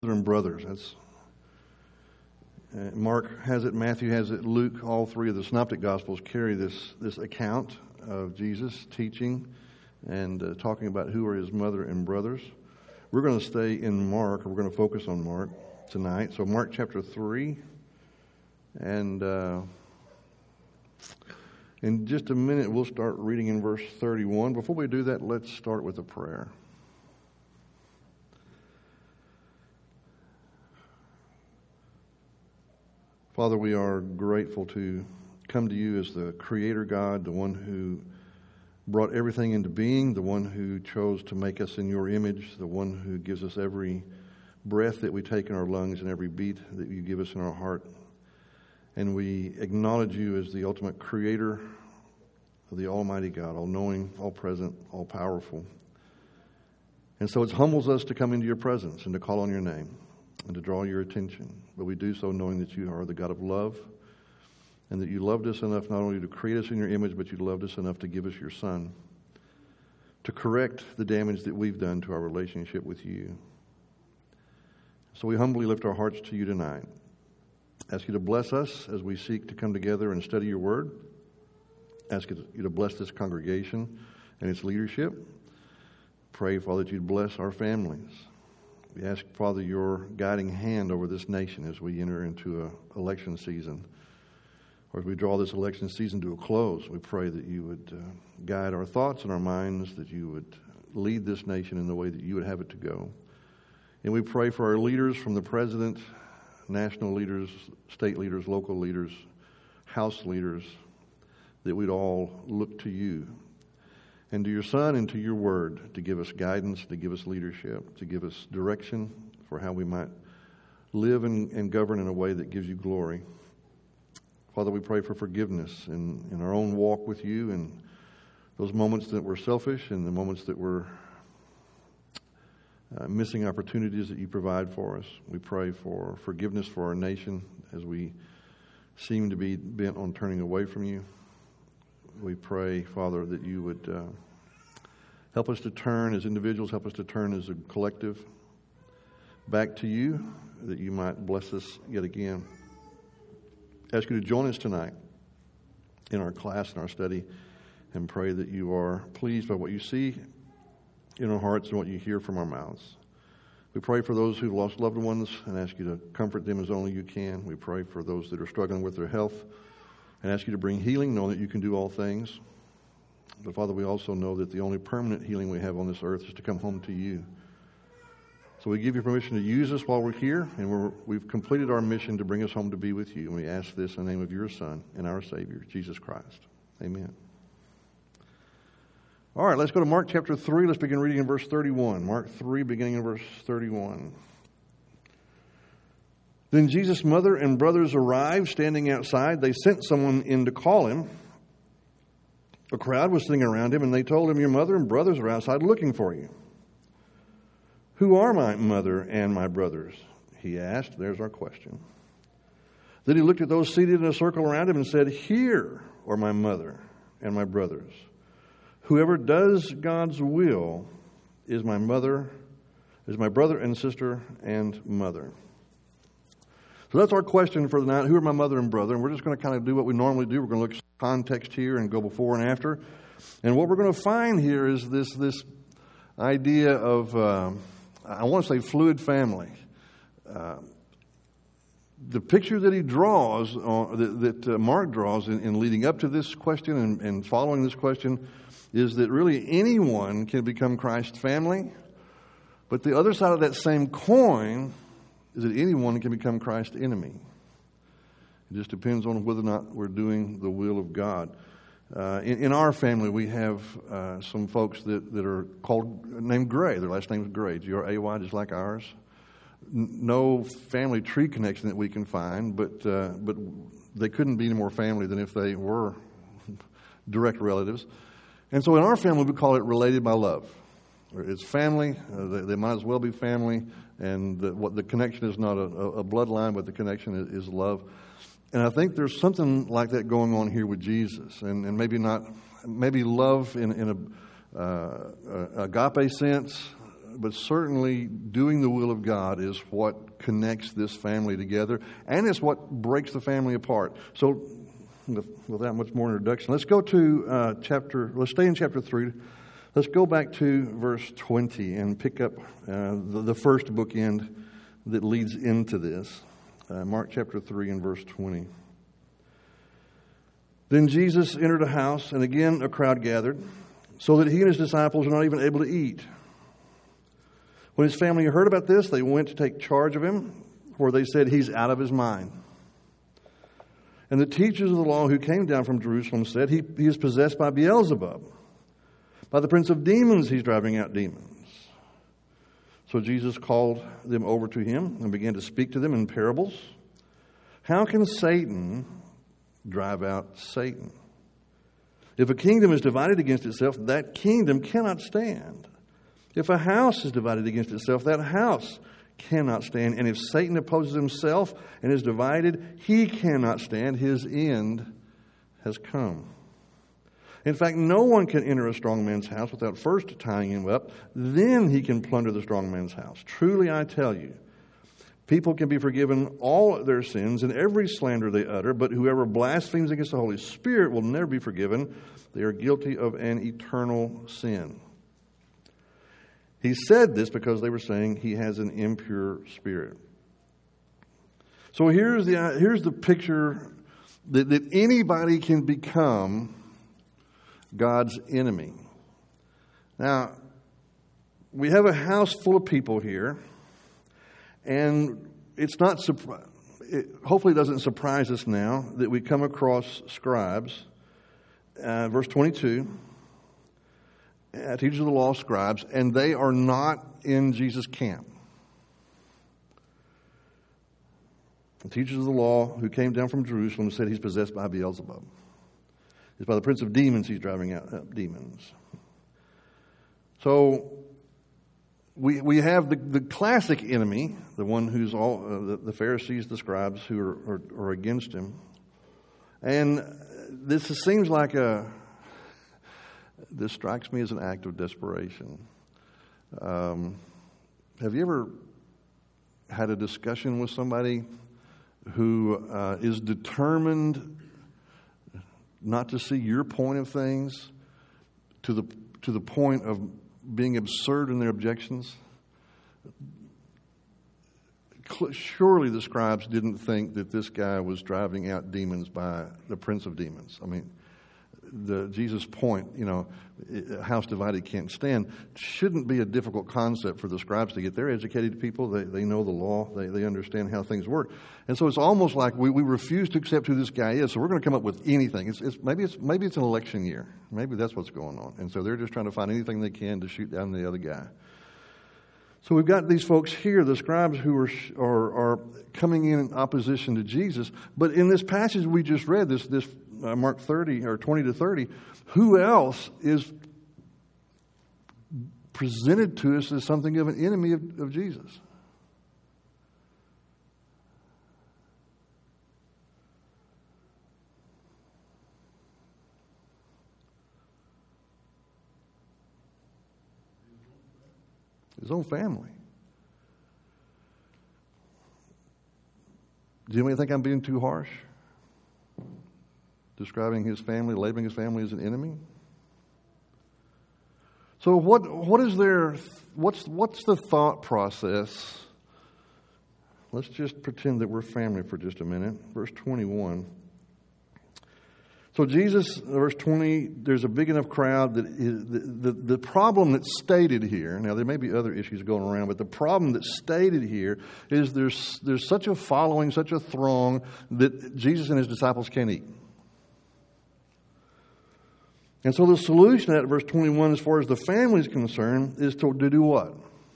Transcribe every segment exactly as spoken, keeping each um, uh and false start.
and brothers. That's uh, Mark has it, Matthew has it, Luke. All three of the Synoptic Gospels carry this this account of Jesus teaching and uh, talking about who are his mother and brothers. We're going to stay in Mark. We're going to focus on Mark tonight. So Mark chapter three, and uh, in just a minute we'll start reading in verse thirty-one. Before we do that, let's start with a prayer. Father, we are grateful to come to you as the Creator God, the one who brought everything into being, the one who chose to make us in your image, the one who gives us every breath that we take in our lungs and every beat that you give us in our heart. And we acknowledge you as the ultimate Creator of the Almighty God, all-knowing, all-present, all-powerful. And so it humbles us to come into your presence and to call on your name and to draw your attention. But we do so knowing that you are the God of love and that you loved us enough not only to create us in your image, but you loved us enough to give us your Son to correct the damage that we've done to our relationship with you. So we humbly lift our hearts to you tonight. Ask you to bless us as we seek to come together and study your word. Ask you to bless this congregation and its leadership. Pray, Father, that you'd bless our families. We ask, Father, your guiding hand over this nation as we enter into an election season. Or as we draw this election season to a close, we pray that you would uh, guide our thoughts and our minds, that you would lead this nation in the way that you would have it to go. And we pray for our leaders, from the president, national leaders, state leaders, local leaders, house leaders, that we'd all look to you and to your Son and to your word to give us guidance, to give us leadership, to give us direction for how we might live and, and govern in a way that gives you glory. Father, we pray for forgiveness in, in our own walk with you, and those moments that we're selfish and the moments that we're uh, missing opportunities that you provide for us. We pray for forgiveness for our nation as we seem to be bent on turning away from you. We pray, Father, that you would uh, help us to turn as individuals, help us to turn as a collective back to you, that you might bless us yet again. I ask you to join us tonight in our class and our study, and pray that you are pleased by what you see in our hearts and what you hear from our mouths. We pray for those who've lost loved ones and ask you to comfort them as only you can. We pray for those that are struggling with their health and ask you to bring healing, knowing that you can do all things. But Father, we also know that the only permanent healing we have on this earth is to come home to you. So we give you permission to use us while we're here, and we're, we've completed our mission to bring us home to be with you. And we ask this in the name of your Son and our Savior, Jesus Christ. Amen. All right, let's go to Mark chapter three. Let's begin reading in verse thirty-one. Mark three, beginning in verse thirty-one. Then Jesus' mother and brothers arrived, standing outside. They sent someone in to call him. A crowd was sitting around him, and they told him, "Your mother and brothers are outside looking for you." "Who are my mother and my brothers?" he asked. There's our question. Then he looked at those seated in a circle around him and said, "Here are my mother and my brothers. Whoever does God's will is my mother, is my brother and sister and mother." So that's our question for the night. Who are my mother and brother? And we're just going to kind of do what we normally do. We're going to look at context here and go before and after. And what we're going to find here is this this idea of, uh, I want to say, fluid family. Uh, the picture that he draws, uh, that, that uh, Mark draws in, in leading up to this question and, and following this question, is that really anyone can become Christ's family. But the other side of that same coin is that anyone can become Christ's enemy. It just depends on whether or not we're doing the will of God. Uh, in, in our family, we have uh, some folks that, that are called, named Gray. Their last name is Gray, G R A Y, just like ours. N- no family tree connection that we can find, but uh, but they couldn't be any more family than if they were direct relatives. And so in our family, we call it related by love. It's family. Uh, they, they might as well be family. And the, what the connection is not a, a bloodline, but the connection is, is love. And I think there's something like that going on here with Jesus. And, and maybe not, maybe love in, in a uh, agape sense, but certainly doing the will of God is what connects this family together, and it's what breaks the family apart. So, with, without much more introduction, let's go to uh, chapter, let's stay in chapter three. Let's go back to verse twenty and pick up uh, the, the first bookend that leads into this. Uh, Mark chapter three and verse twenty. Then Jesus entered a house, and again a crowd gathered, so that he and his disciples were not even able to eat. When his family heard about this, they went to take charge of him, for they said, he's out of his mind. And the teachers of the law who came down from Jerusalem said, he, he is possessed by Beelzebub. By the prince of demons, he's driving out demons. So Jesus called them over to him and began to speak to them in parables. How can Satan drive out Satan? If a kingdom is divided against itself, that kingdom cannot stand. If a house is divided against itself, that house cannot stand. And if Satan opposes himself and is divided, he cannot stand. His end has come. In fact, no one can enter a strong man's house without first tying him up. Then he can plunder the strong man's house. Truly, I tell you, people can be forgiven all their sins and every slander they utter, but whoever blasphemes against the Holy Spirit will never be forgiven. They are guilty of an eternal sin. He said this because they were saying he has an impure spirit. So here's the here's the picture that, that anybody can become God's enemy. Now, we have a house full of people here, and it's not surpri- it hopefully it doesn't surprise us now that we come across scribes. Uh, verse twenty-two. Uh, teachers of the law, scribes, and they are not in Jesus' camp. The teachers of the law who came down from Jerusalem said he's possessed by Beelzebub. It's by the prince of demons he's driving out uh, demons. So we we have the, the classic enemy, the one who's all uh, the, the Pharisees, the scribes who are, are, are against him. And this seems like a This strikes me as an act of desperation. Um, have you ever had a discussion with somebody who uh, is determined not to see your point of things to the to the point of being absurd in their objections? Surely the scribes didn't think that this guy was driving out demons by the prince of demons. I mean, the Jesus' point, you know, a house divided can't stand, shouldn't be a difficult concept for the scribes to get. They're educated people. They they know the law. They they understand how things work. And so it's almost like we, we refuse to accept who this guy is. So we're going to come up with anything. It's, it's maybe it's maybe it's an election year. Maybe that's what's going on. And so they're just trying to find anything they can to shoot down the other guy. So we've got these folks here, the scribes, who are, are are coming in opposition to Jesus. But in this passage we just read, this this uh, Mark thirty or twenty to thirty, who else is presented to us as something of an enemy of, of Jesus? His own family. Do you think I'm being too harsh? Describing his family, labeling his family as an enemy? So what what is there what's what's the thought process? Let's just pretend that we're family for just a minute. Verse twenty-one. So Jesus, verse twenty, there's a big enough crowd that is, the, the, the problem that's stated here, now there may be other issues going around, but the problem that's stated here is there's there's such a following, such a throng, that Jesus and his disciples can't eat. And so the solution at verse twenty-one, as far as the family is concerned, is to, to do what?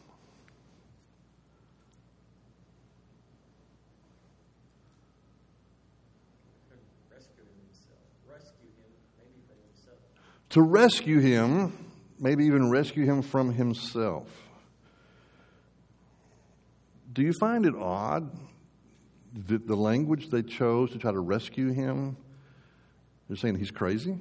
To rescue him, maybe even rescue him from himself. Do you find it odd that the language they chose to try to rescue him, they're saying he's crazy?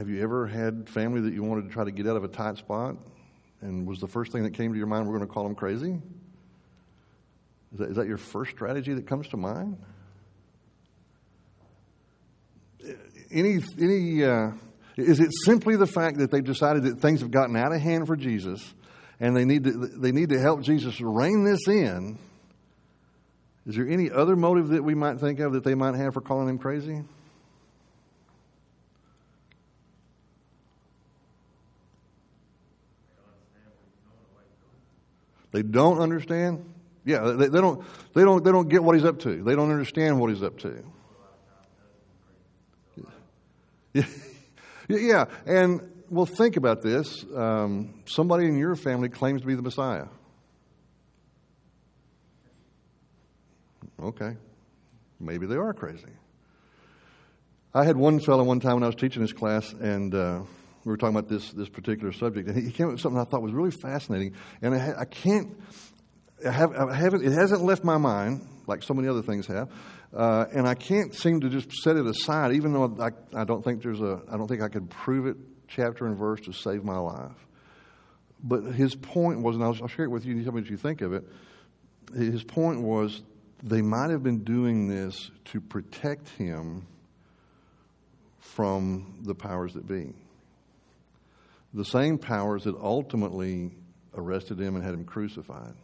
have you ever had family that you wanted to try to get out of a tight spot? And was the first thing that came to your mind, we're going to call them crazy? Is that, is that your first strategy that comes to mind? Any, any, uh, is it simply the fact that they've decided that things have gotten out of hand for Jesus and they need to, they need to help Jesus rein this in? Is there any other motive that we might think of that they might have for calling him crazy? They don't understand? Yeah, they, they don't they don't they don't get what he's up to. They don't understand what he's up to. Yeah. Yeah, and well, think about this. Um, somebody in your family claims to be the Messiah. Okay. Maybe they are crazy. I had one fellow one time when I was teaching this class, and uh, we were talking about this this particular subject, and he came up with something I thought was really fascinating, and I, I can't, I, have, I haven't, it hasn't left my mind like so many other things have, uh, and I can't seem to just set it aside, even though I, I don't think there's a, I don't think I could prove it chapter and verse to save my life. But his point was, and I'll, I'll share it with you, and you tell me what you think of it. His point was, they might have been doing this to protect him from the powers that be. The same powers that ultimately arrested him and had him crucified.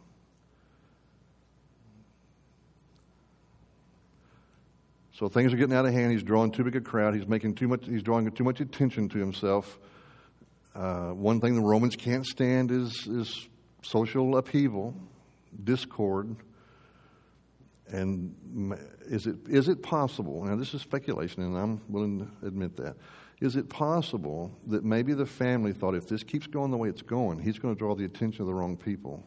So things are getting out of hand. He's drawing too big a crowd. He's making too much. He's drawing too much attention to himself. Uh, one thing the Romans can't stand is is social upheaval, discord. And is it is it possible? Now this is speculation, and I'm willing to admit that. Is it possible that maybe the family thought, if this keeps going the way it's going, he's going to draw the attention of the wrong people?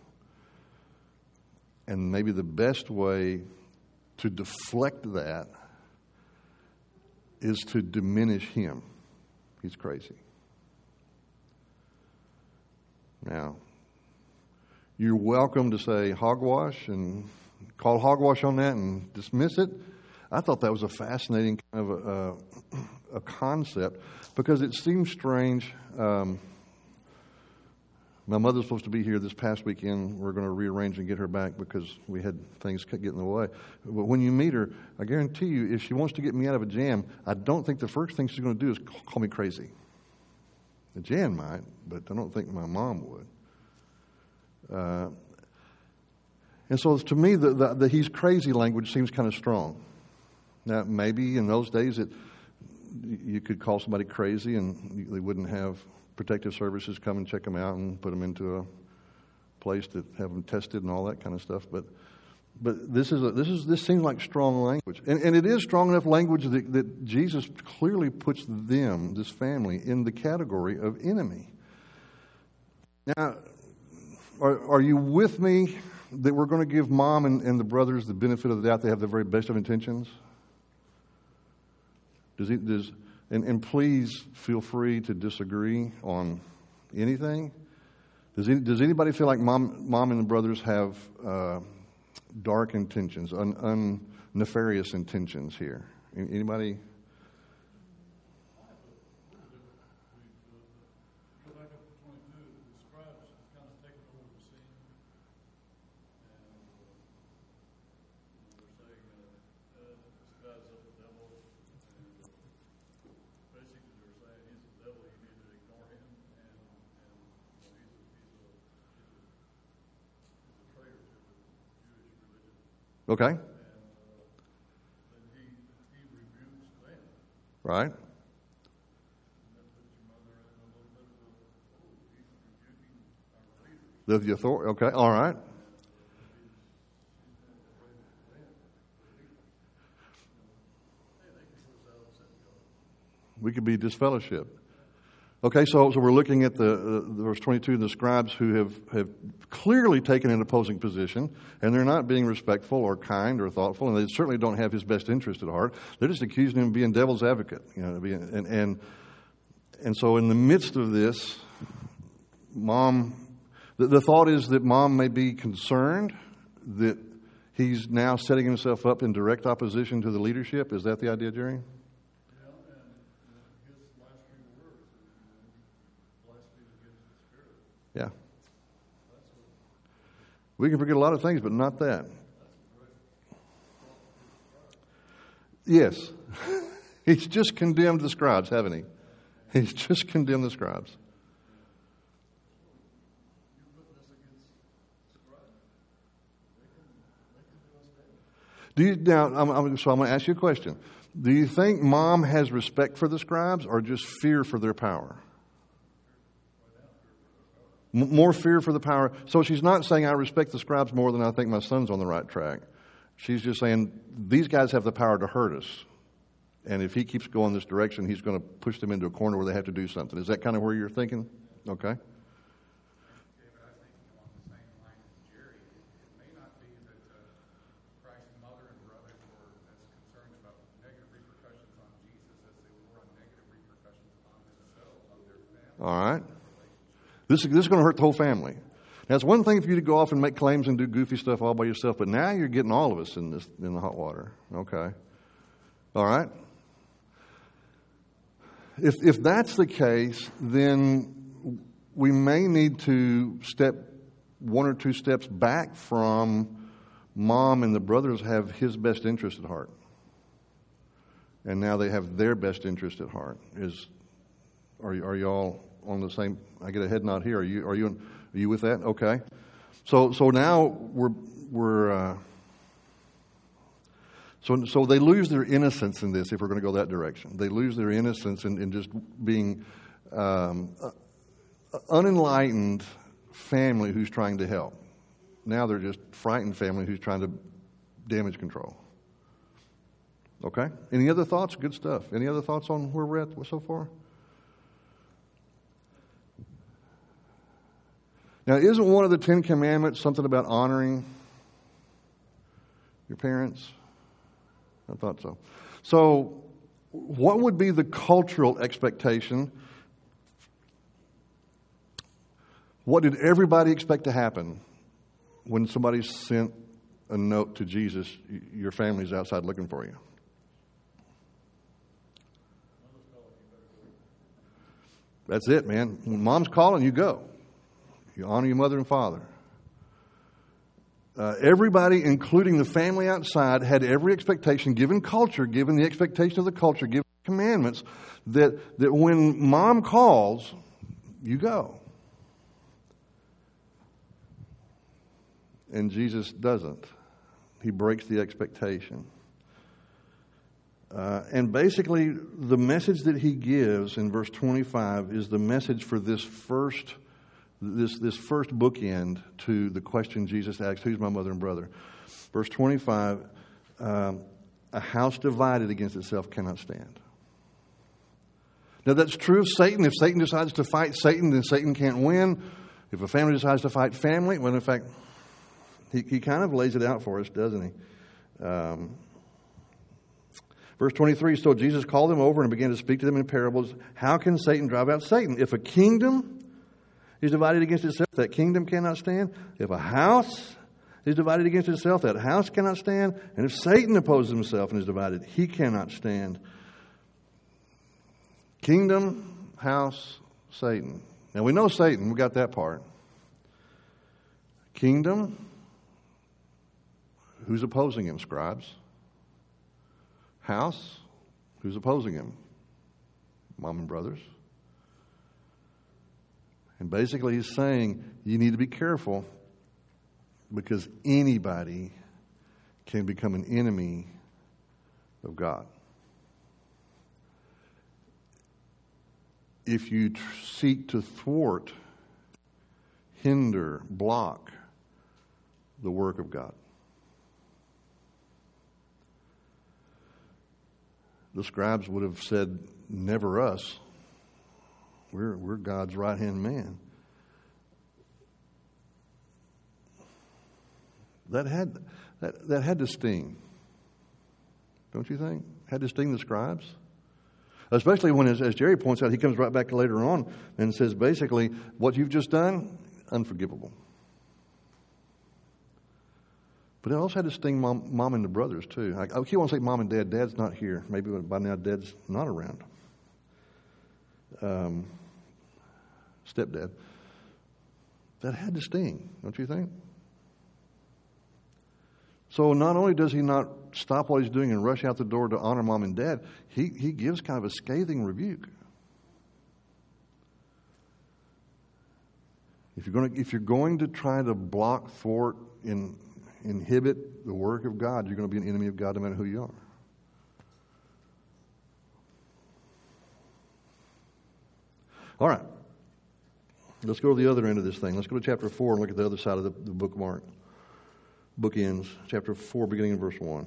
And maybe the best way to deflect that is to diminish him. He's crazy. Now, you're welcome to say hogwash and call hogwash on that and dismiss it. I thought that was a fascinating kind of a, a, a concept because it seems strange. Um, my mother's supposed to be here this past weekend. We're going to rearrange and get her back because we had things get in the way. But when you meet her, I guarantee you, if she wants to get me out of a jam, I don't think the first thing she's going to do is call me crazy. Jan might, but I don't think my mom would. Uh, and so to me, the, the, the he's crazy language seems kind of strong. Now, maybe in those days it, you could call somebody crazy and they wouldn't have protective services come and check them out and put them into a place to have them tested and all that kind of stuff. But but this is a, this is this seems like strong language, and and it is strong enough language that, that Jesus clearly puts them, this family, in the category of enemy. Now, are are you with me that we're going to give mom and, and the brothers the benefit of the doubt? They have the very best of intentions. Does he does and, and please feel free to disagree on anything. Does he, does anybody feel like mom mom and the brothers have uh, dark intentions, un, un, nefarious intentions here? Anybody? Okay. Right. The, the authority. Okay. All right. We could be disfellowshipped. Okay, so, so we're looking at the, uh, the verse twenty-two, the scribes who have, have clearly taken an opposing position, and they're not being respectful or kind or thoughtful, and they certainly don't have his best interest at heart. They're just accusing him of being devil's advocate, you know. Being, and and and so in the midst of this, mom, the, the thought is that mom may be concerned that he's now setting himself up in direct opposition to the leadership. Is that the idea, Jerry? Yeah. We can forget a lot of things, but not that. Yes. He's just condemned the scribes, haven't he? He's just condemned the scribes. Do you now? I'm, I'm, so I'm going to ask you a question. Do you think mom has respect for the scribes, or just fear for their power? M- more fear for the power. So she's not saying I respect the scribes more than I think my son's on the right track. She's just saying these guys have the power to hurt us, and if he keeps going this direction, he's going to push them into a corner where they have to do something. Is that kind of where you're thinking? Okay. All right. This, this is going to hurt the whole family. Now, it's one thing for you to go off and make claims and do goofy stuff all by yourself, but now you're getting all of us in this in the hot water. Okay. All right. If if that's the case, then we may need to step one or two steps back from mom and the brothers have his best interest at heart. And now they have their best interest at heart. Is are are y'all on the same? I get a head nod here. Are you are you are you with that? Okay. So so now we're we're uh, so so they lose their innocence in this. If we're going to go that direction, they lose their innocence in, in just being um, uh, unenlightened family who's trying to help. Now they're just frightened family who's trying to damage control. Okay. Any other thoughts? Good stuff. Any other thoughts on where we're at so far? Now, isn't one of the Ten Commandments something about honoring your parents? I thought so. So, what would be the cultural expectation? What did everybody expect to happen when somebody sent a note to Jesus, your family's outside looking for you? That's it, man. When mom's calling, you go. You honor your mother and father. Uh, everybody, including the family outside, had every expectation, given culture, given the expectation of the culture, given the commandments, that, that when mom calls, you go. And Jesus doesn't. He breaks the expectation. Uh, and basically, the message that he gives in verse twenty-five is the message for this first This this first bookend to the question Jesus asked, who's my mother and brother? Verse twenty-five, um, a house divided against itself cannot stand. Now that's true of Satan. If Satan decides to fight Satan, then Satan can't win. If a family decides to fight family, well, in fact, he, he kind of lays it out for us, doesn't he? Um, verse twenty-three, so Jesus called them over and began to speak to them in parables. How can Satan drive out Satan? If a kingdom is divided against itself, that kingdom cannot stand. If a house is divided against itself, that house cannot stand. And if Satan opposes himself and is divided, he cannot stand. Kingdom, house, Satan. Now we know Satan, we got that part. Kingdom, who's opposing him? Scribes. House, who's opposing him? Mom and brothers. And basically he's saying you need to be careful because anybody can become an enemy of God. If you tr- seek to thwart, hinder, block the work of God. The scribes would have said, never us. We're, we're God's right-hand man. That had, that, that had to sting. Don't you think? Had to sting the scribes. Especially when, as, as Jerry points out, he comes right back later on and says, basically, what you've just done, unforgivable. But it also had to sting mom, mom and the brothers, too. I, I keep on saying mom and dad. Dad's not here. Maybe by now dad's not around. Um, stepdad. That had to sting, don't you think? So not only does he not stop what he's doing and rush out the door to honor mom and dad, he, he gives kind of a scathing rebuke. If you're going to, if you're going to try to block, thwart, and inhibit the work of God, you're going to be an enemy of God no matter who you are. All right. Let's go to the other end of this thing. Let's go to chapter four and look at the other side of the, the bookmark. Book ends, chapter four, beginning in verse one.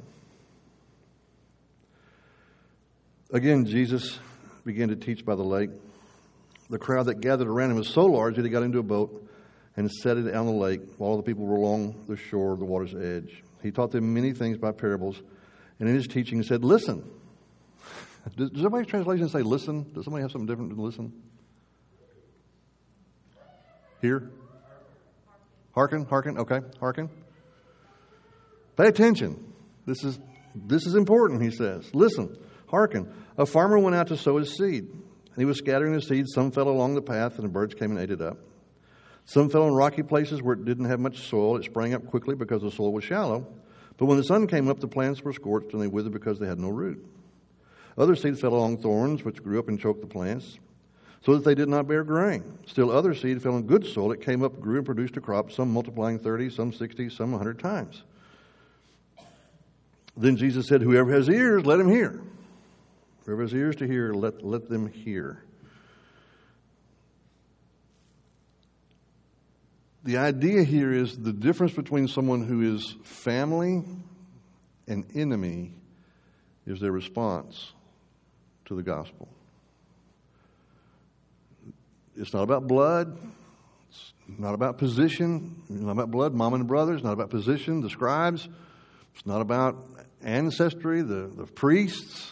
Again, Jesus began to teach by the lake. The crowd that gathered around him was so large that he got into a boat and set it on the lake while all the people were along the shore of the water's edge. He taught them many things by parables, and in his teaching he said, listen. Does, does everybody's translation say listen? Does somebody have something different than listen? Here? Hearken, hearken, okay, hearken. Pay attention. This is this is important, he says. Listen, hearken. A farmer went out to sow his seed, and he was scattering the seed. Some fell along the path, and the birds came and ate it up. Some fell in rocky places where it didn't have much soil. It sprang up quickly because the soil was shallow. But when the sun came up, the plants were scorched, and they withered because they had no root. Other seed fell along thorns, which grew up and choked the plants, so that they did not bear grain. Still other seed fell in good soil. It came up, grew, and produced a crop, some multiplying thirty, some sixty, some a hundred times. Then Jesus said, whoever has ears, let him hear. Whoever has ears to hear, let, let them hear. The idea here is the difference between someone who is family and enemy is their response to the gospel. It's not about blood. It's not about position. It's not about blood, mom and brothers. It's not about position, the scribes. It's not about ancestry, the, the priests.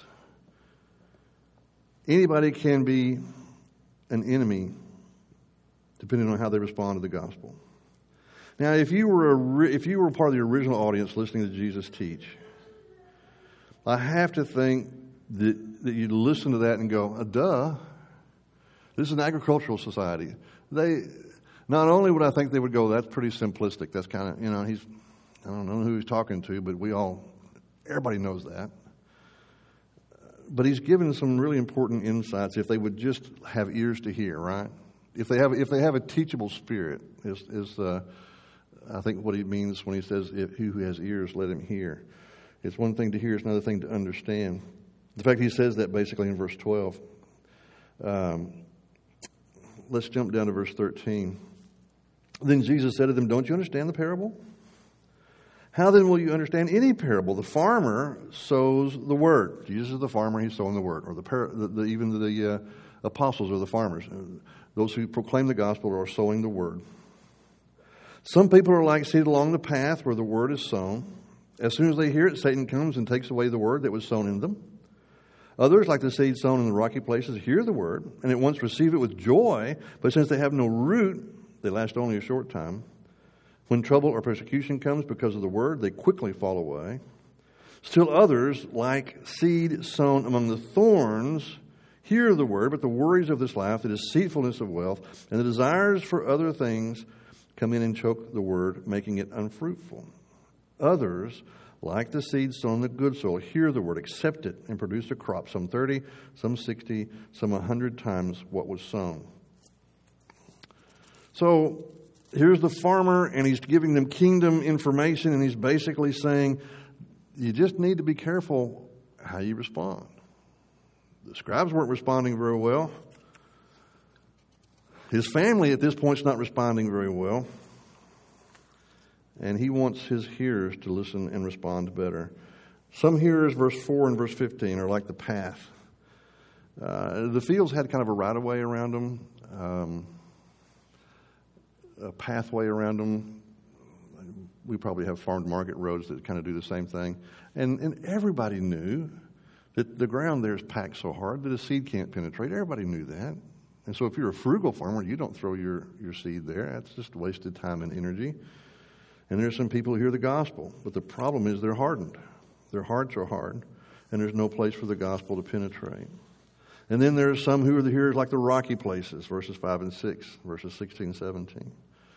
Anybody can be an enemy depending on how they respond to the gospel. Now, if you were a, if you were part of the original audience listening to Jesus teach, I have to think that, that you'd listen to that and go, uh, duh. This is an agricultural society. They, not only would I think they would go, that's pretty simplistic. That's kind of, you know, he's, I don't know who he's talking to, but we all, everybody knows that. But he's given some really important insights if they would just have ears to hear, right? If they have, if they have a teachable spirit, is, is uh, I think what he means when he says, if he who has ears, let him hear. It's one thing to hear, it's another thing to understand. In fact, he says that basically in verse twelve. Um, let's jump down to verse thirteen. Then Jesus said to them, don't you understand the parable? How then will you understand any parable? The farmer sows the word. Jesus is the farmer, he's sowing the word. Or the, par- the, the even the uh, apostles are the farmers. Those who proclaim the gospel are sowing the word. Some people are like seed along the path where the word is sown. As soon as they hear it, Satan comes and takes away the word that was sown in them. Others, like the seed sown in the rocky places, hear the word and at once receive it with joy, but since they have no root, they last only a short time. When trouble or persecution comes because of the word, they quickly fall away. Still others, like seed sown among the thorns, hear the word, but the worries of this life, the deceitfulness of wealth, and the desires for other things come in and choke the word, making it unfruitful. Others, like the seed sown in the good soil, hear the word, accept it, and produce a crop, some thirty, some sixty, some a hundred times what was sown. So here's the farmer, and he's giving them kingdom information, and he's basically saying, you just need to be careful how you respond. The scribes weren't responding very well. His family at this point is not responding very well. And he wants his hearers to listen and respond better. Some hearers, verse four and verse fifteen, are like the path. Uh, the fields had kind of a right-of-way around them, um, a pathway around them. We probably have farm-to-market roads that kind of do the same thing. And, and everybody knew that the ground there is packed so hard that a seed can't penetrate. Everybody knew that. And so if you're a frugal farmer, you don't throw your, your seed there. That's just wasted time and energy. And there's some people who hear the gospel, but the problem is they're hardened. Their hearts are hard, and there's no place for the gospel to penetrate. And then there's some who are the hearers like the rocky places, verses five and six, verses sixteen and seventeen.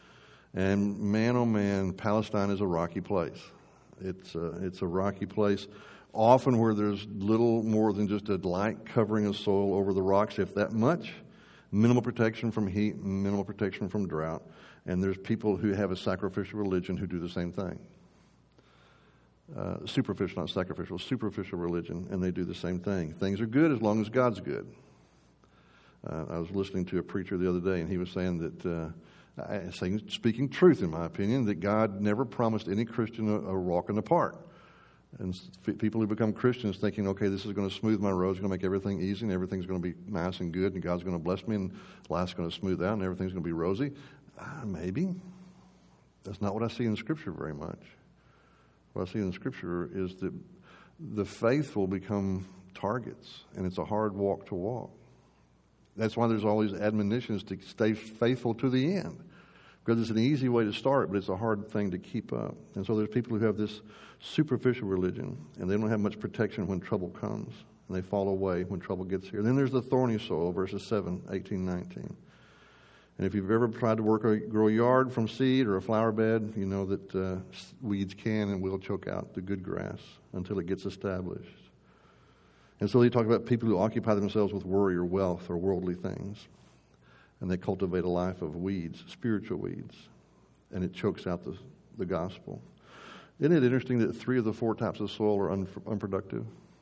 And man, oh man, Palestine is a rocky place. It's a, it's a rocky place, often where there's little more than just a light covering of soil over the rocks, if that much. Minimal protection from heat, minimal protection from drought. And there's people who have a sacrificial religion who do the same thing. Uh, superficial, not sacrificial, superficial religion, and they do the same thing. Things are good as long as God's good. Uh, I was listening to a preacher the other day, and he was saying that, uh, I, saying, speaking truth in my opinion, that God never promised any Christian a, a walk in the park. And f- people who become Christians thinking, okay, this is going to smooth my roads, going to make everything easy, and everything's going to be nice and good, and God's going to bless me, and life's going to smooth out, and everything's going to be rosy. Uh, maybe. That's not what I see in Scripture very much. What I see in Scripture is that the faithful become targets, and it's a hard walk to walk. That's why there's always admonitions to stay faithful to the end, because it's an easy way to start, but it's a hard thing to keep up. And so there's people who have this superficial religion, and they don't have much protection when trouble comes, and they fall away when trouble gets here. Then there's the thorny soil, verses seven, eighteen, nineteen. And if you've ever tried to work a, grow a yard from seed or a flower bed, you know that uh, weeds can and will choke out the good grass until it gets established. And so they talk about people who occupy themselves with worry or wealth or worldly things. And they cultivate a life of weeds, spiritual weeds. And it chokes out the, the gospel. Isn't it interesting that three of the four types of soil are un, unproductive?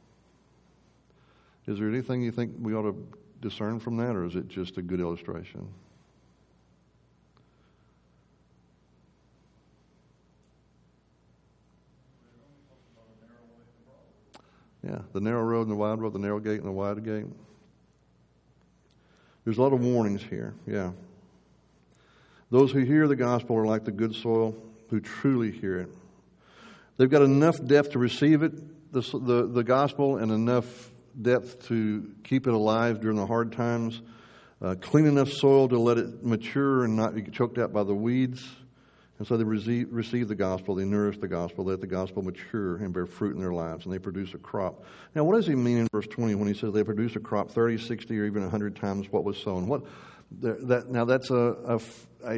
Is there anything you think we ought to discern from that, or is it just a good illustration? Yeah, the narrow road and the wide road, the narrow gate and the wide gate. There's a lot of warnings here, yeah. Those who hear the gospel are like the good soil, who truly hear it. They've got enough depth to receive it, the, the, the gospel, and enough depth to keep it alive during the hard times. Uh, clean enough soil to let it mature and not be choked out by the weeds. And so they receive, receive the gospel, they nourish the gospel, let the gospel mature and bear fruit in their lives, and they produce a crop. Now, what does he mean in verse twenty when he says they produce a crop thirty, sixty, or even one hundred times what was sown? What that now that's a, a, a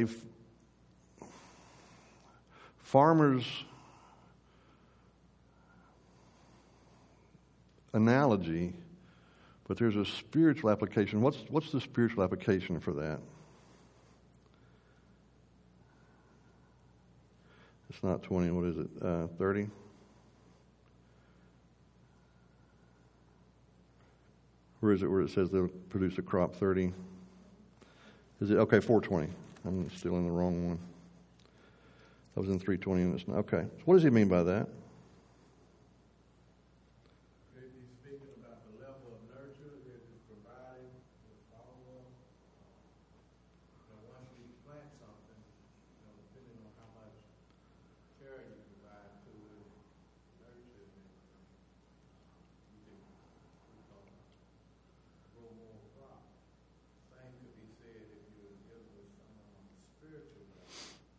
farmer's analogy, but there's a spiritual application. What's what's the spiritual application for that? It's not twenty, what is it, uh, thirty? Where is it where it says they'll produce a crop thirty? Is it, okay, four twenty. I'm still in the wrong one. I was in three twenty and it's not, okay. So what does he mean by that? He's speaking about the level of nurture that is providing the follower. Now, once we plant something, you know, depending on how much care you provide to it, nurture it, you can grow more crop. Same could be said if you were dealing with someone on the spiritual level.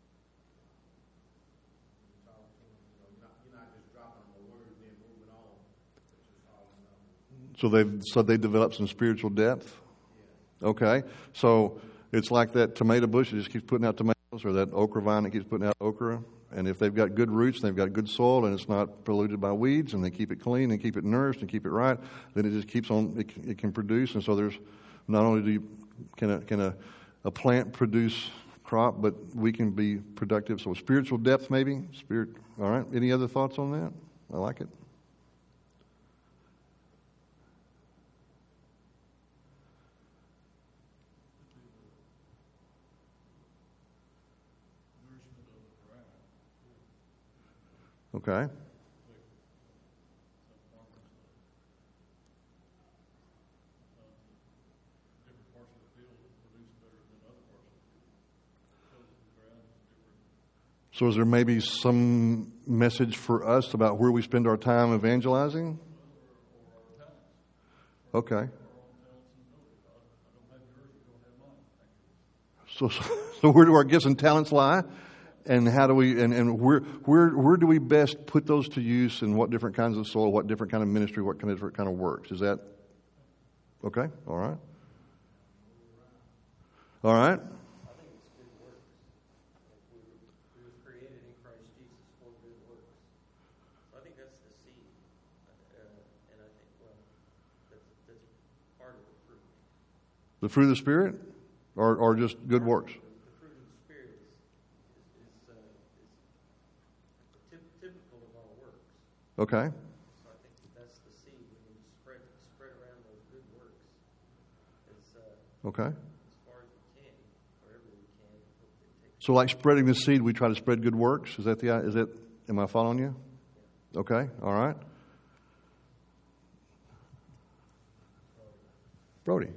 You talk to them, you know, you're not, you're not just dropping them a word and then moving on, but you're following them. So they've so they developed some spiritual depth? Yeah. Okay. So it's like that tomato bush that just keeps putting out tomatoes, or that okra vine that keeps putting out okra. And if they've got good roots, they've got good soil, and it's not polluted by weeds, and they keep it clean and keep it nourished and keep it right, then it just keeps on, it, it can produce. And so there's, not only do you, can a, can a, a plant produce crop, but we can be productive. So spiritual depth maybe, spirit. All right. Any other thoughts on that? I like it. Okay. So is there maybe some message for us about where we spend our time evangelizing? Okay. So, so where do our gifts and talents lie? And how do we, and, and where, where, where do we best put those to use, and what different kinds of soil, what different kind of ministry, what kind of different kind of works? Is that, okay? All right. All right. I think it's good works. If we The fruit of the Spirit, or or just good works? The fruit of the Spirit is is, is, uh, is typ- typical of our works. Okay. So I think that that's the seed. We need to spread spread around those good works as uh, Okay. as far as we can, wherever we can. It takes So, like spreading the seed, we try to spread good works. Is that the? Is that? Am I following you? Okay. All right. Brody.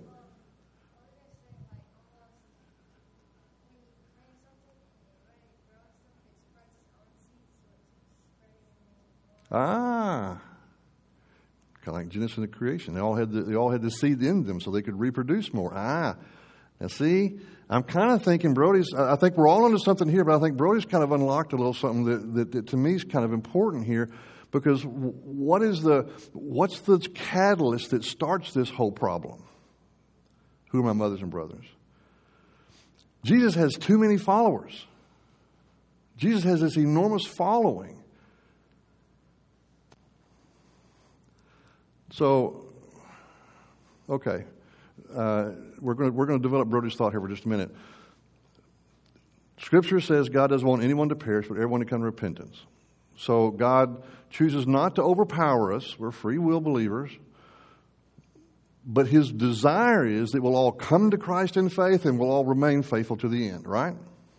Ah, kind of like Genesis and the creation. They all had the, they all had the seed in them, so they could reproduce more. Ah, now see, I'm kind of thinking Brody's. I think we're all onto something here, but I think Brody's kind of unlocked a little something that, that, that to me is kind of important here, because what is the what's the catalyst that starts this whole problem? Who are my mothers and brothers? Jesus has too many followers. Jesus has this enormous following. So, okay, uh, we're going to we're going to develop Brody's thought here for just a minute. Scripture says God doesn't want anyone to perish, but everyone to come to repentance. So God chooses not to overpower us. We're free will believers. But His desire is that we'll all come to Christ in faith and we'll all remain faithful to the end, right?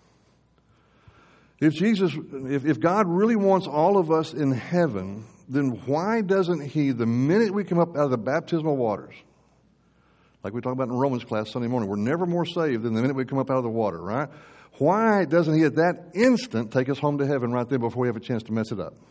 If Jesus, if, if God really wants all of us in heaven, then why doesn't He, the minute we come up out of the baptismal waters, like we talked about in Romans class Sunday morning, we're never more saved than the minute we come up out of the water, right? Why doesn't He at that instant take us home to heaven right there before we have a chance to mess it up?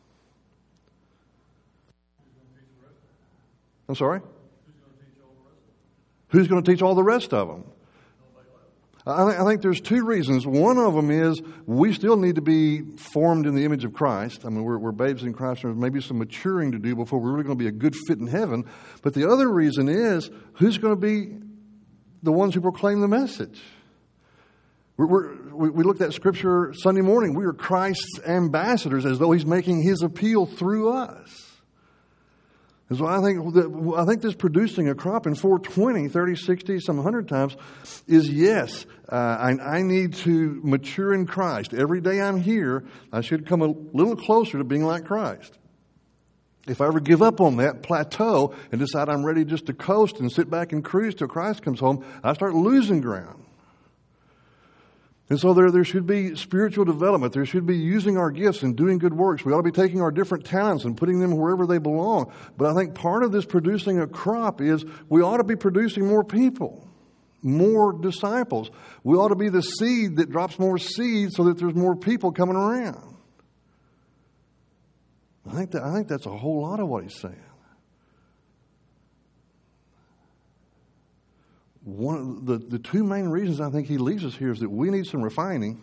I'm sorry? Who's going to teach all the rest of them? I think, I think there's two reasons. One of them is we still need to be formed in the image of Christ. I mean, we're, we're babes in Christ. There's maybe some maturing to do before we're really going to be a good fit in heaven. But the other reason is who's going to be the ones who proclaim the message? We're, we're, we, we looked at Scripture Sunday morning. We are Christ's ambassadors, as though He's making His appeal through us. And so I think that, I think this producing a crop in four twenty, thirty, sixty, some one hundred times is yes, uh, I, I need to mature in Christ. Every day I'm here, I should come a little closer to being like Christ. If I ever give up on that plateau and decide I'm ready just to coast and sit back and cruise till Christ comes home, I start losing ground. And so there, there should be spiritual development. There should be using our gifts and doing good works. We ought to be taking our different talents and putting them wherever they belong. But I think part of this producing a crop is we ought to be producing more people, more disciples. We ought to be the seed that drops more seed so that there's more people coming around. I think that, I think that's a whole lot of what he's saying. One of the, the two main reasons I think he leaves us here is that we need some refining,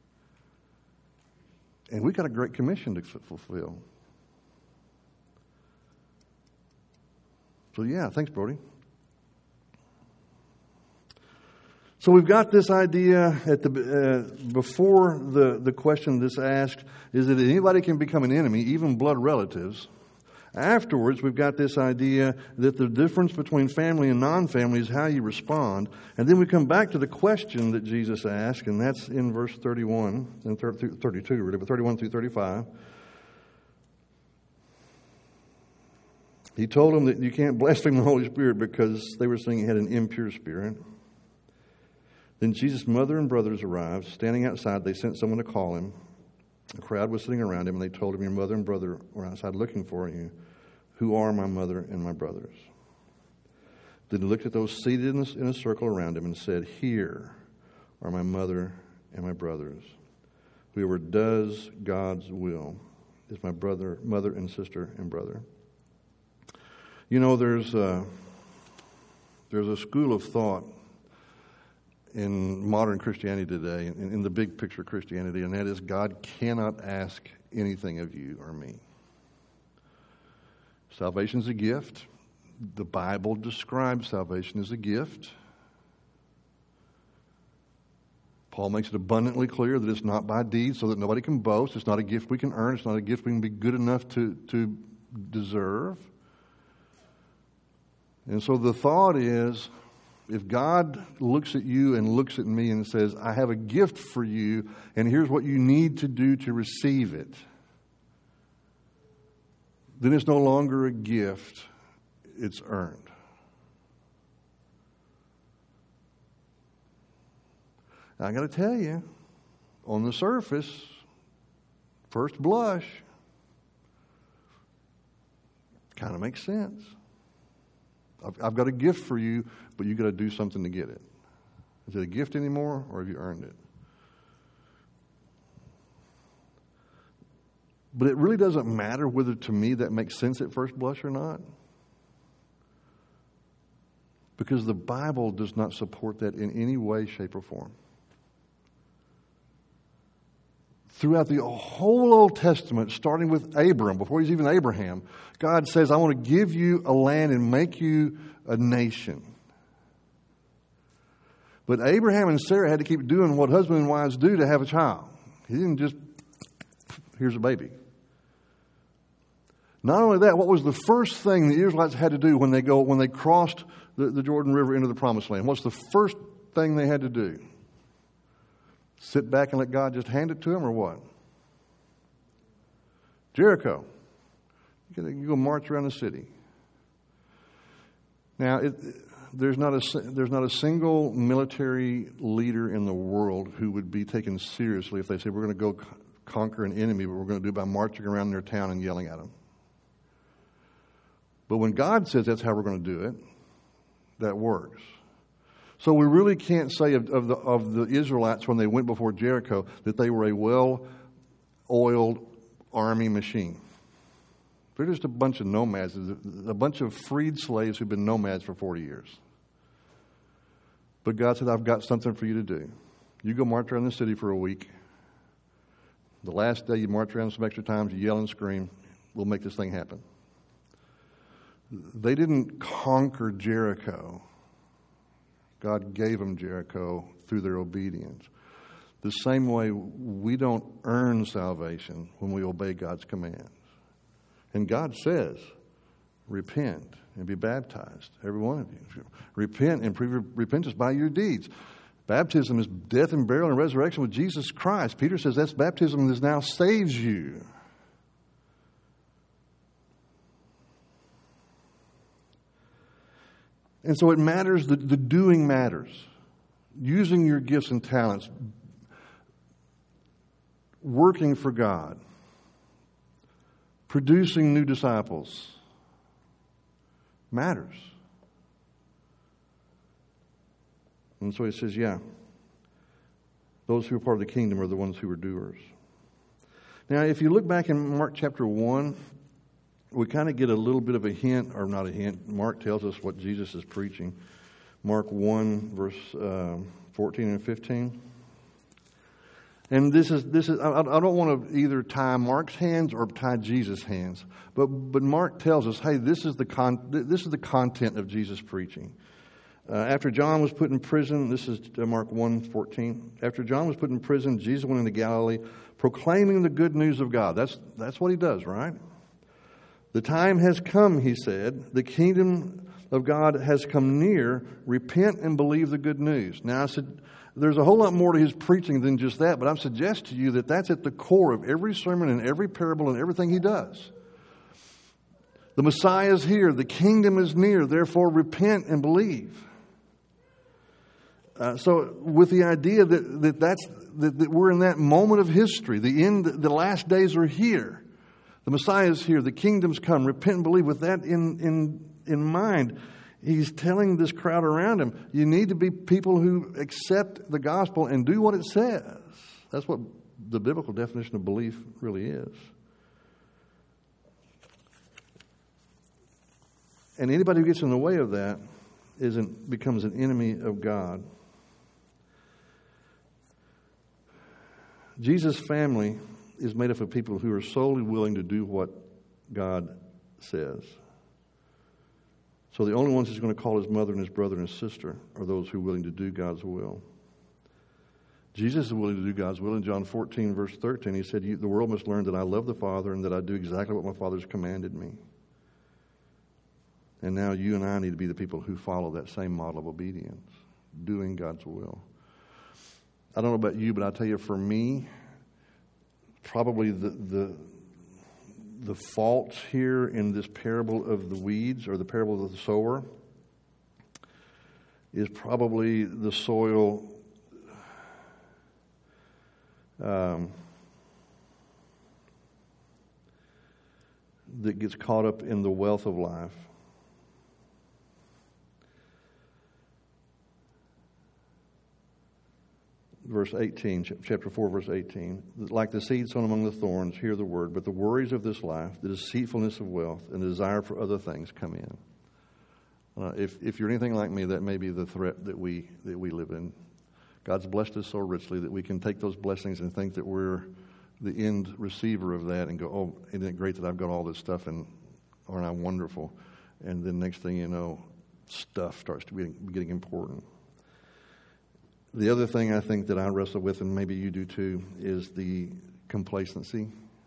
and we've got a great commission to fulfill. So yeah, thanks, Brody. So we've got this idea at the uh, before the, the question that's asked is that anybody can become an enemy, even blood relatives. Afterwards, we've got this idea that the difference between family and non-family is how you respond. And then we come back to the question that Jesus asked, and that's in verse thirty-one and thirty-two, really, but thirty-one through thirty-five. He told them that you can't blaspheme the Holy Spirit because they were saying he had an impure spirit. Then Jesus' mother and brothers arrived. Standing outside, they sent someone to call him. The crowd was sitting around him, and they told him, your mother and brother were outside looking for you. Who are my mother and my brothers? Then he looked at those seated in a, in a circle around him and said, here are my mother and my brothers. Whoever does God's will is my brother, mother and sister and brother. You know, there's a, there's a school of thought in modern Christianity today, in, in the big picture of Christianity, and that is God cannot ask anything of you or me. Salvation's a gift. The Bible describes salvation as a gift. Paul makes it abundantly clear that it's not by deeds so that nobody can boast. It's not a gift we can earn. It's not a gift we can be good enough to, to deserve. And so the thought is, If God looks at you and looks at me and says, I have a gift for you, and here's what you need to do to receive it, then it's no longer a gift, it's earned. Now, I got to tell you, on the surface, first blush, kind of makes sense. I've, I've got a gift for you, but you got to do something to get it. Is it a gift anymore, or have you earned it? But it really doesn't matter whether to me that makes sense at first blush or not. Because the Bible does not support that in any way, shape, or form. Throughout the whole Old Testament, starting with Abram, before he's even Abraham, God says, I want to give you a land and make you a nation. But Abraham and Sarah had to keep doing what husband and wives do to have a child. He didn't just, here's a baby. Not only that, what was the first thing the Israelites had to do when they go when they crossed the, the Jordan River into the Promised Land? What's the first thing they had to do? Sit back and let God just hand it to them, or what? Jericho. You go march around the city. Now, it, there's not a there's not a single military leader in the world who would be taken seriously if they say we're going to go conquer an enemy, but we're going to do it by marching around their town and yelling at them. But when God says that's how we're going to do it, that works. So we really can't say of, of the of the Israelites when they went before Jericho that they were a well-oiled army machine. They're just a bunch of nomads, a bunch of freed slaves who've been nomads for forty years. But God said, I've got something for you to do. You go march around the city for a week. The last day you march around some extra times, you yell and scream. We'll make this thing happen. They didn't conquer Jericho. God gave them Jericho through their obedience. The same way we don't earn salvation when we obey God's commands. And God says, repent and be baptized, every one of you. Repent and prove your repentance by your deeds. Baptism is death and burial and resurrection with Jesus Christ. Peter says that's baptism that now saves you. And so it matters, the, the doing matters. Using your gifts and talents. Working for God. Producing new disciples. Matters. And so he says, yeah, those who are part of the kingdom are the ones who are doers. Now, if you look back in Mark chapter one, we kind of get a little bit of a hint, or not a hint. Mark tells us what Jesus is preaching. Mark one, verse uh, fourteen and fifteen. And this is this is. I, I don't want to either tie Mark's hands or tie Jesus' hands, but but Mark tells us, hey, this is the con, this is the content of Jesus' preaching. Uh, after John was put in prison, this is Mark one fourteen. After John was put in prison, Jesus went into Galilee, proclaiming the good news of God. That's that's what he does, right? The time has come, he said. The kingdom of God has come near. Repent and believe the good news. Now, I said, there's a whole lot more to his preaching than just that, but I suggest to you that that's at the core of every sermon and every parable and everything he does. The Messiah is here. The kingdom is near. Therefore, repent and believe. Uh, so, with the idea that, that, that's, that, that we're in that moment of history, the end, the last days are here. The Messiah is here. The kingdom's come. Repent and believe. With that in, in, in mind, he's telling this crowd around him, you need to be people who accept the gospel and do what it says. That's what the biblical definition of belief really is. And anybody who gets in the way of that isn't, becomes an enemy of God. Jesus' family is made up of people who are solely willing to do what God says. So the only ones he's going to call his mother and his brother and his sister are those who are willing to do God's will. Jesus is willing to do God's will. In John fourteen, verse thirteen, he said, the world must learn that I love the Father and that I do exactly what my Father's commanded me. And now you and I need to be the people who follow that same model of obedience, doing God's will. I don't know about you, but I'll tell you, for me, probably the the the fault here in this parable of the weeds, or the parable of the sower, is probably the soil um, that gets caught up in the wealth of life. Verse eighteen, chapter four, verse eighteen. Like the seed sown among the thorns, hear the word, but the worries of this life, the deceitfulness of wealth, and the desire for other things come in. Uh, if if you're anything like me, that may be the threat that we that we live in. God's blessed us so richly that we can take those blessings and think that we're the end receiver of that, and go, oh, isn't it great that I've got all this stuff, and aren't I wonderful? And then next thing you know, stuff starts to be getting important. The other thing I think that I wrestle with, and maybe you do too, is the complacency.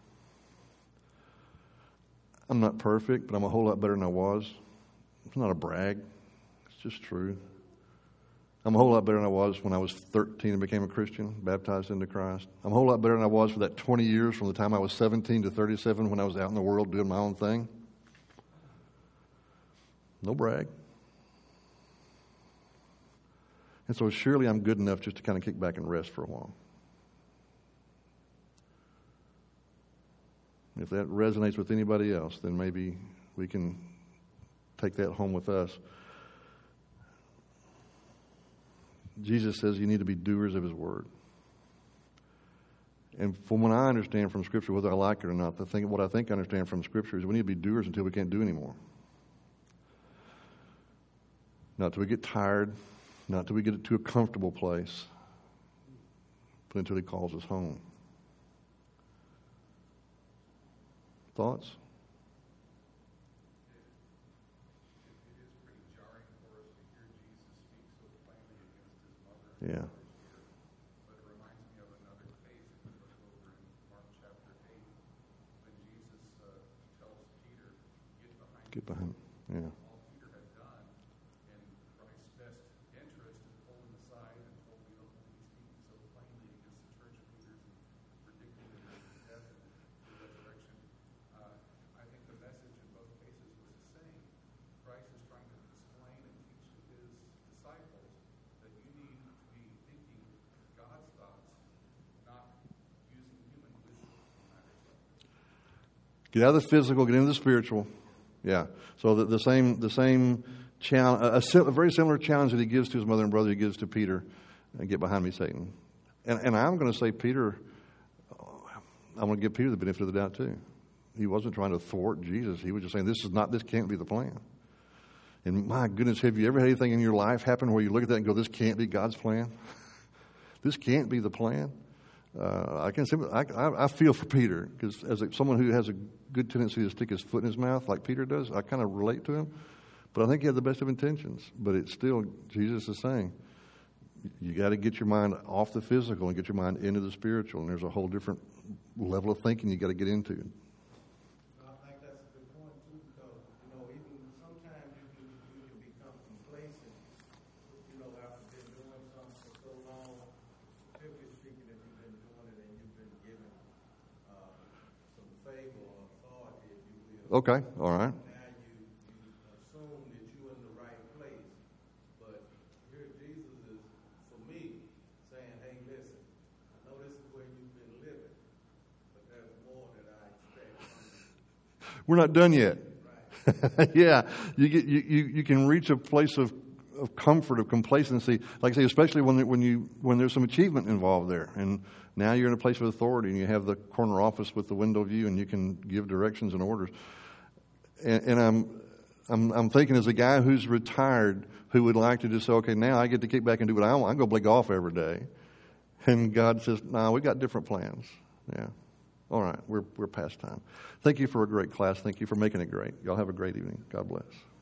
I'm not perfect, but I'm a whole lot better than I was. It's not a brag. It's just true. I'm a whole lot better than I was when I was thirteen and became a Christian, baptized into Christ. I'm a whole lot better than I was for that twenty years from the time I was seventeen to thirty-seven when I was out in the world doing my own thing. No brag. And so surely I'm good enough just to kind of kick back and rest for a while. If that resonates with anybody else, then maybe we can take that home with us. Jesus says you need to be doers of his word. And from what I understand from Scripture, whether I like it or not, the thing, what I think I understand from Scripture is we need to be doers until we can't do anymore. Not till we get tired, not till we get to a comfortable place, but until he calls us home. Thoughts? Yeah. But it reminds me of another case if we look over in Mark chapter eight, when Jesus uh, tells Peter, get behind Get behind. Yeah. all Peter had done in Christ's best interest, and pulled him aside and told him, you know, he's speaking so plainly against the church of leaders and predicting their death and the resurrection. Uh, I think the message in both cases was the same. Christ is trying to explain and teach to his disciples that you need to be thinking God's thoughts, not using human wisdom no matter what. Get out of the physical, get into the spiritual. Yeah. So the, the same, the same challenge, a, a very similar challenge that he gives to his mother and brother, he gives to Peter. Uh, get behind me, Satan. And, and I'm going to say, Peter, I'm going to give Peter the benefit of the doubt too. He wasn't trying to thwart Jesus. He was just saying, this is not, this can't be the plan. And my goodness, have you ever had anything in your life happen where you look at that and go, this can't be God's plan? This can't be the plan? Uh, I can I, I, I feel for Peter, because as a, someone who has a good tendency to stick his foot in his mouth like Peter does, I kind of relate to him. But I think he had the best of intentions. But it's still, Jesus is saying, you got to get your mind off the physical and get your mind into the spiritual. And there's a whole different level of thinking you got to get into. I think that's a good point too, because you know, even sometimes you can you can become complacent. You know, after been doing something for so long, typically speaking, if you've been doing it and you've been given uh, some favor or authority, if you will. Okay, all right. Now you, you assume that you're in the right place, but here Jesus is, for me, saying, "Hey, listen, I know this is where you've been living, but there's more that I expect from you." We're not done yet. Yeah, you get you, you, you can reach a place of, of comfort, of complacency, like I say, especially when when you when there's some achievement involved there, and now you're in a place of authority, and you have the corner office with the window view, and you can give directions and orders. And, and I'm I'm I'm thinking as a guy who's retired, who would like to just say, okay, now I get to kick back and do what I want. I can go play golf every day, and God says, no, nah, we got different plans. Yeah. All right, we're we're past time. Thank you for a great class. Thank you for making it great. Y'all have a great evening. God bless.